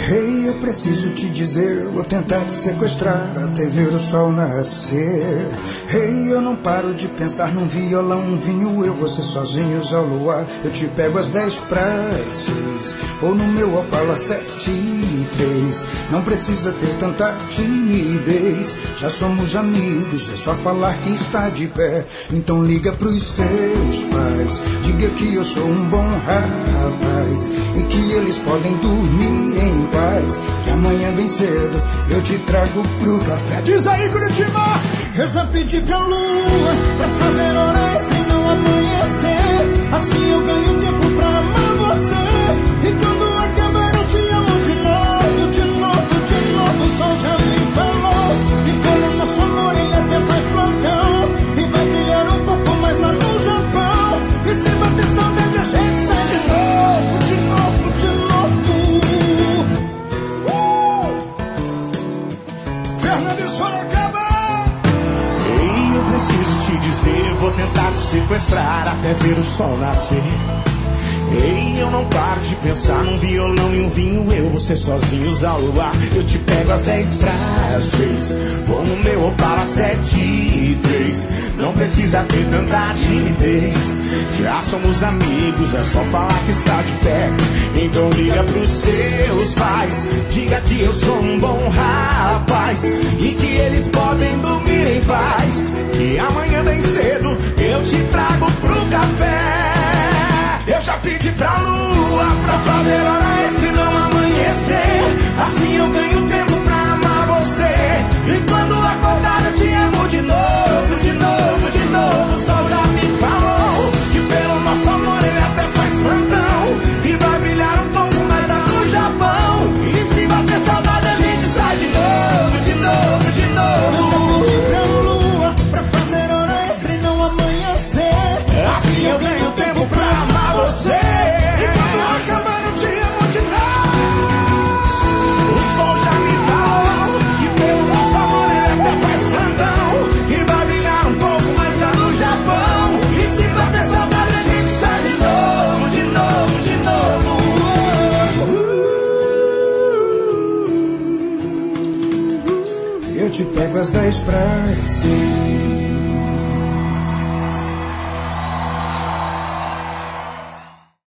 Ei, eu preciso te dizer, vou tentar te sequestrar até ver o sol nascer. Ei, eu não paro de pensar num violão, um vinho, eu, você sozinhos ao luar. Eu te pego às 10 para as 6, ou no meu Opala 7-3. Não precisa ter tanta timidez, já somos amigos, é só falar que está de pé. Então liga pros seus pais, diga que eu sou um bom rapaz e que eles podem dormir em paz, que amanhã bem cedo eu te trago pro café. Diz aí, Curitiba! Eu já pedi pra lua pra fazer hora extra e não amanhecer, assim eu ganho tempo pra amar você. E quando acabar eu te amo de novo, de novo, de novo. O sol já me falou que pelo nosso amor ele até faz plantão e vai brilhar um pouco mais lá no Japão. E se bater saudade a gente sai de novo, de novo, de novo. Fernando Sorocaba! Ei, eu preciso te dizer, vou tentar te sequestrar até ver o sol nascer. Ei, eu não paro de pensar num violão e um vinho, eu, você sozinhos ao luar. Eu te pego às 10 para as 6, vou no meu Opala 7-3. Não precisa ter tanta timidez, já somos amigos, é só falar que está de pé. Então liga pros seus pais, diga que eu sou um bom rapaz e que eles podem dormir em paz, que amanhã bem cedo eu te trago pro café. Eu já pedi pra lua pra fazer hora extra e não amanhecer, assim eu ganho tempo pra amar você. E quando acordar eu te amo de novo, de novo, de novo. O sol já me falou que pelo nosso amor ele até faz plantão e vai brilhar um pouco mais lá no Japão. E se bater saudade a gente sai de novo, de novo, de novo. Eu já pedi pra lua pra fazer hora extra e não amanhecer, assim eu ganho tempo pra amar você. E quando acabar eu te amo de novo. O sol já me falou que pelo nosso amor ele até faz plantão e vai brilhar um pouco mais lá no Japão. E se bater saudade a gente sai de novo, de novo, de novo. Eu te pego às 10 para as 6.